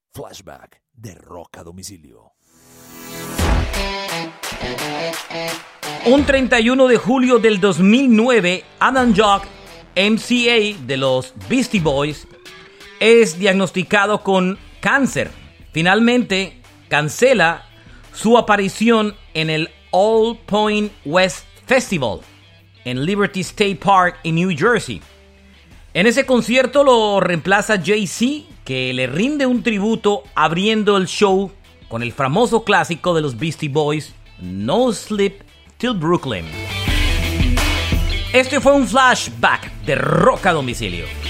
Flashback de Rock a Domicilio. Un 31 de julio del 2009, Adam Yauch, MCA de los Beastie Boys, es diagnosticado con cáncer. Finalmente, cancela su aparición en el All Point West Festival en Liberty State Park en New Jersey. En ese concierto lo reemplaza Jay-Z, que le rinde un tributo abriendo el show con el famoso clásico de los Beastie Boys, No Sleep Till Brooklyn. Este fue un flashback de Rock a Domicilio.